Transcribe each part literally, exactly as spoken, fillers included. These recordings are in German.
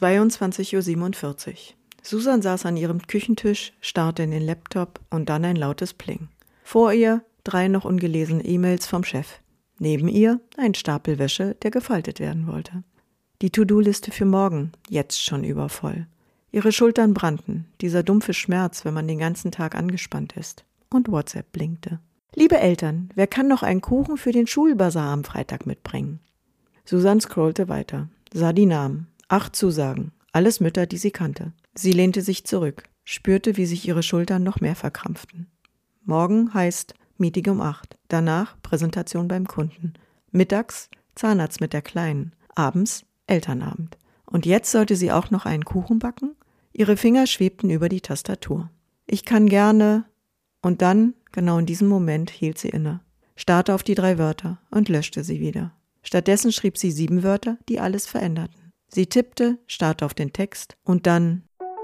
zweiundzwanzig Uhr siebenundvierzig. Susan saß an ihrem Küchentisch, starrte in den Laptop und dann ein lautes Pling. Vor ihr drei noch ungelesene E-Mails vom Chef. Neben ihr ein Stapel Wäsche, der gefaltet werden wollte. Die To-Do-Liste für morgen, jetzt schon übervoll. Ihre Schultern brannten, dieser dumpfe Schmerz, wenn man den ganzen Tag angespannt ist. Und WhatsApp blinkte. Liebe Eltern, wer kann noch einen Kuchen für den Schulbazar am Freitag mitbringen? Susan scrollte weiter, sah die Namen, acht Zusagen, alles Mütter, die sie kannte. Sie lehnte sich zurück, spürte, wie sich ihre Schultern noch mehr verkrampften. Morgen heißt Meeting um acht, danach Präsentation beim Kunden. Mittags Zahnarzt mit der Kleinen, abends Elternabend. Und jetzt sollte sie auch noch einen Kuchen backen? Ihre Finger schwebten über die Tastatur. Ich kann gerne... Und dann, genau in diesem Moment, hielt sie inne, starrte auf die drei Wörter und löschte sie wieder. Stattdessen schrieb sie sieben Wörter, die alles veränderten. Sie tippte, starrte auf den Text und dann...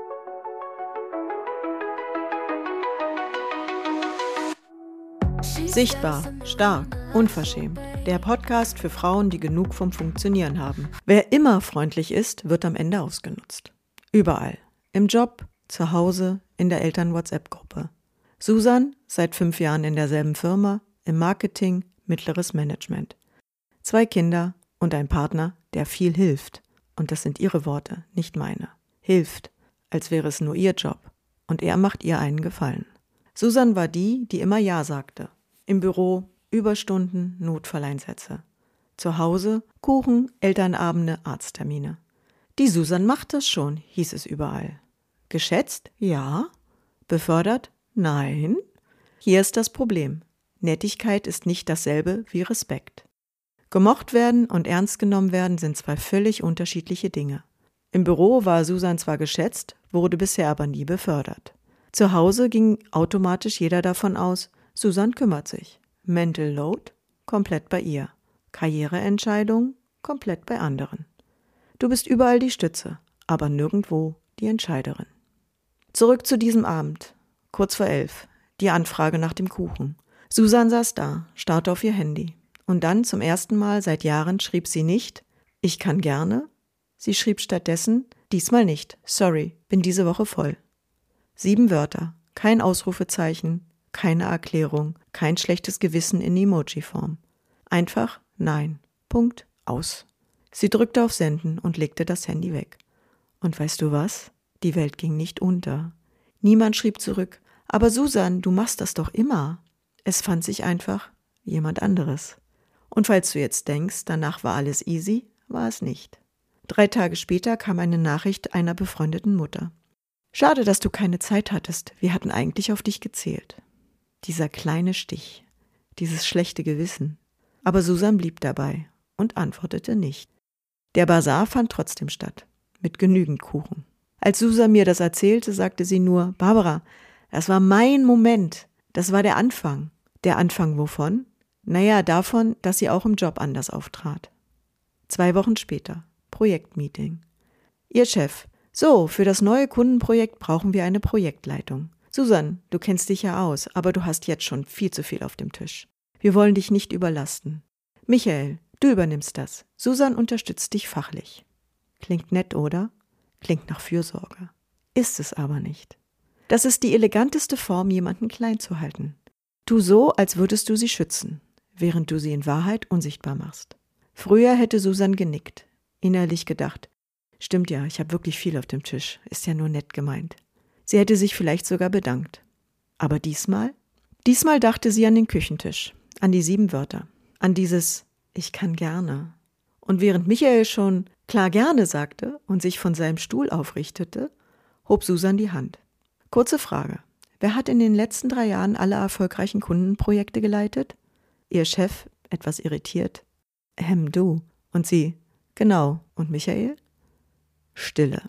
Sichtbar, stark, unverschämt. Der Podcast für Frauen, die genug vom Funktionieren haben. Wer immer freundlich ist, wird am Ende ausgenutzt. Überall. Im Job, zu Hause, in der Eltern-WhatsApp-Gruppe. Susan, seit fünf Jahren in derselben Firma, im Marketing, mittleres Management. Zwei Kinder und ein Partner, der viel hilft. Und das sind ihre Worte, nicht meine. Hilft, als wäre es nur ihr Job. Und er macht ihr einen Gefallen. Susan war die, die immer Ja sagte. Im Büro Überstunden, Notfalleinsätze. Zu Hause Kuchen, Elternabende, Arzttermine. Die Susan macht das schon, hieß es überall. Geschätzt? Ja. Befördert? Nein. Hier ist das Problem. Nettigkeit ist nicht dasselbe wie Respekt. Gemocht werden und ernst genommen werden sind zwei völlig unterschiedliche Dinge. Im Büro war Susan zwar geschätzt, wurde bisher aber nie befördert. Zu Hause ging automatisch jeder davon aus, Susan kümmert sich. Mental Load? Komplett bei ihr. Karriereentscheidung? Komplett bei anderen. Du bist überall die Stütze, aber nirgendwo die Entscheiderin. Zurück zu diesem Abend. Kurz vor elf. Die Anfrage nach dem Kuchen. Susan saß da, starrte auf ihr Handy. Und dann zum ersten Mal seit Jahren schrieb sie nicht, ich kann gerne. Sie schrieb stattdessen, diesmal nicht, sorry, bin diese Woche voll. Sieben Wörter, kein Ausrufezeichen, keine Erklärung, kein schlechtes Gewissen in Emoji-Form. Einfach nein, Punkt, aus. Sie drückte auf Senden und legte das Handy weg. Und weißt du was? Die Welt ging nicht unter. Niemand schrieb zurück, aber Susan, du machst das doch immer. Es fand sich einfach jemand anderes. Und falls du jetzt denkst, danach war alles easy, war es nicht. Drei Tage später kam eine Nachricht einer befreundeten Mutter. Schade, dass du keine Zeit hattest, wir hatten eigentlich auf dich gezählt. Dieser kleine Stich, dieses schlechte Gewissen. Aber Susan blieb dabei und antwortete nicht. Der Basar fand trotzdem statt, mit genügend Kuchen. Als Susan mir das erzählte, sagte sie nur, Barbara, das war mein Moment, das war der Anfang. Der Anfang wovon? Naja, davon, dass sie auch im Job anders auftrat. Zwei Wochen später, Projektmeeting. Ihr Chef, so, für das neue Kundenprojekt brauchen wir eine Projektleitung. Susan, du kennst dich ja aus, aber du hast jetzt schon viel zu viel auf dem Tisch. Wir wollen dich nicht überlasten. Michael, du übernimmst das. Susan unterstützt dich fachlich. Klingt nett, oder? Klingt nach Fürsorge. Ist es aber nicht. Das ist die eleganteste Form, jemanden klein zu halten. Tu so, als würdest du sie schützen, während du sie in Wahrheit unsichtbar machst. Früher hätte Susan genickt, innerlich gedacht, stimmt ja, ich habe wirklich viel auf dem Tisch, ist ja nur nett gemeint. Sie hätte sich vielleicht sogar bedankt. Aber diesmal? Diesmal dachte sie an den Küchentisch, an die sieben Wörter, an dieses Ich kann gerne. Und während Michael schon klar gerne sagte und sich von seinem Stuhl aufrichtete, hob Susan die Hand. Kurze Frage. Wer hat in den letzten drei Jahren alle erfolgreichen Kundenprojekte geleitet? Ihr Chef, etwas irritiert. Ähm, du. Und sie. Genau. Und Michael? Stille.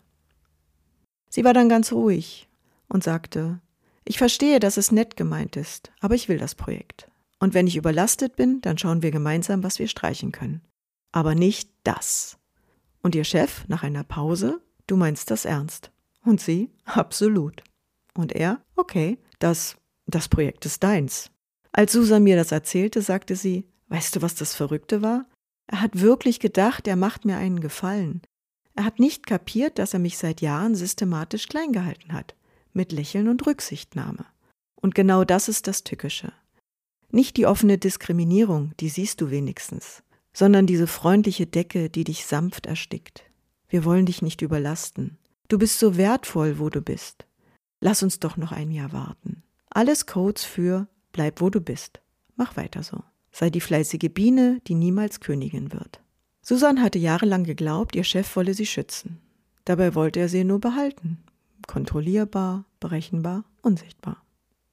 Sie war dann ganz ruhig und sagte, ich verstehe, dass es nett gemeint ist, aber ich will das Projekt. Und wenn ich überlastet bin, dann schauen wir gemeinsam, was wir streichen können. Aber nicht das. Und ihr Chef, nach einer Pause, du meinst das ernst. Und sie, absolut. Und er, okay, das, das Projekt ist deins. Als Susan mir das erzählte, sagte sie, weißt du, was das Verrückte war? Er hat wirklich gedacht, er macht mir einen Gefallen. Er hat nicht kapiert, dass er mich seit Jahren systematisch klein gehalten hat, mit Lächeln und Rücksichtnahme. Und genau das ist das Tückische. Nicht die offene Diskriminierung, die siehst du wenigstens, sondern diese freundliche Decke, die dich sanft erstickt. Wir wollen dich nicht überlasten. Du bist so wertvoll, wo du bist. Lass uns doch noch ein Jahr warten. Alles Codes für bleib, wo du bist. Mach weiter so. Sei die fleißige Biene, die niemals Königin wird. Susan hatte jahrelang geglaubt, ihr Chef wolle sie schützen. Dabei wollte er sie nur behalten. Kontrollierbar, berechenbar, unsichtbar.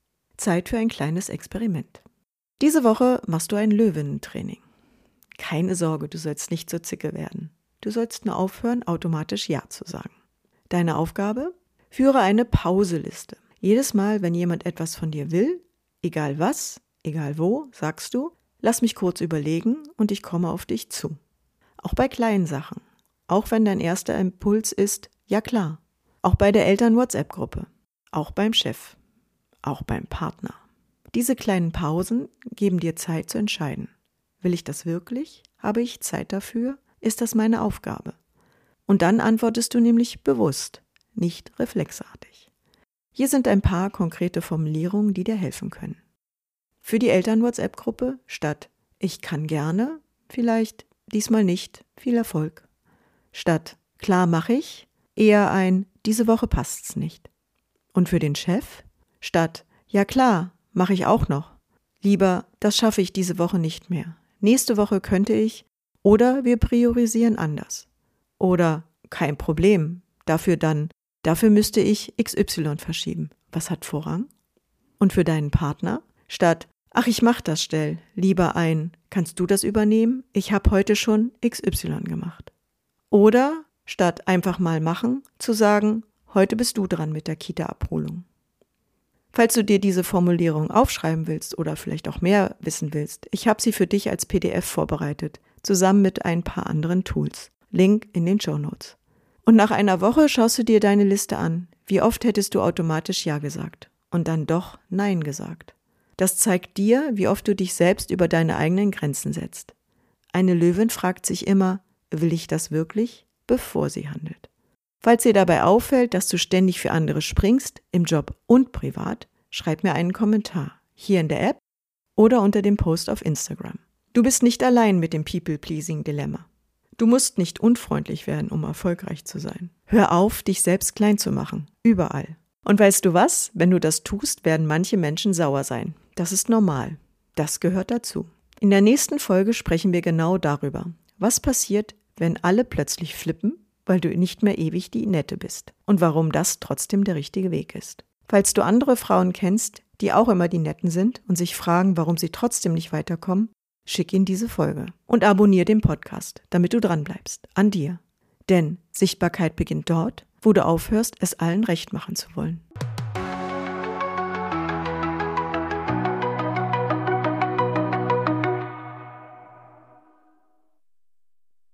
Zeit für ein kleines Experiment. Diese Woche machst du ein Löwinnen-Training. Keine Sorge, du sollst nicht zur Zicke werden. Du sollst nur aufhören, automatisch Ja zu sagen. Deine Aufgabe? Führe eine Pauseliste. Jedes Mal, wenn jemand etwas von dir will, egal was, egal wo, sagst du, lass mich kurz überlegen und ich komme auf dich zu. Auch bei kleinen Sachen. Auch wenn dein erster Impuls ist, ja klar. Auch bei der Eltern-WhatsApp-Gruppe. Auch beim Chef. Auch beim Partner. Diese kleinen Pausen geben dir Zeit zu entscheiden. Will ich das wirklich? Habe ich Zeit dafür? Ist das meine Aufgabe? Und dann antwortest du nämlich bewusst, nicht reflexartig. Hier sind ein paar konkrete Formulierungen, die dir helfen können. Für die Eltern-WhatsApp-Gruppe statt ich kann gerne, vielleicht diesmal nicht, viel Erfolg. Statt klar mache ich, eher ein diese Woche passt's nicht. Und für den Chef statt ja klar, mache ich auch noch. Lieber, das schaffe ich diese Woche nicht mehr. Nächste Woche könnte ich oder wir priorisieren anders. Oder kein Problem, dafür dann, dafür müsste ich X Y verschieben. Was hat Vorrang? Und für deinen Partner statt ach, ich mach das schnell, lieber ein, kannst du das übernehmen? Ich habe heute schon X Y gemacht. Oder statt einfach mal machen, zu sagen, heute bist du dran mit der Kita-Abholung. Falls du dir diese Formulierung aufschreiben willst oder vielleicht auch mehr wissen willst, ich habe sie für dich als P D F vorbereitet, zusammen mit ein paar anderen Tools. Link in den Shownotes. Und nach einer Woche schaust du dir deine Liste an. Wie oft hättest du automatisch Ja gesagt und dann doch Nein gesagt? Das zeigt dir, wie oft du dich selbst über deine eigenen Grenzen setzt. Eine Löwin fragt sich immer, will ich das wirklich, bevor sie handelt. Falls dir dabei auffällt, dass du ständig für andere springst, im Job und privat, schreib mir einen Kommentar, hier in der App oder unter dem Post auf Instagram. Du bist nicht allein mit dem People-Pleasing-Dilemma. Du musst nicht unfreundlich werden, um erfolgreich zu sein. Hör auf, dich selbst klein zu machen, überall. Und weißt du was? Wenn du das tust, werden manche Menschen sauer sein. Das ist normal. Das gehört dazu. In der nächsten Folge sprechen wir genau darüber. Was passiert, wenn alle plötzlich flippen, weil du nicht mehr ewig die Nette bist? Und warum das trotzdem der richtige Weg ist. Falls du andere Frauen kennst, die auch immer die Netten sind und sich fragen, warum sie trotzdem nicht weiterkommen, schick ihnen diese Folge. Und abonniere den Podcast, damit du dranbleibst. An dir. Denn Sichtbarkeit beginnt dort, wo du aufhörst, es allen recht machen zu wollen.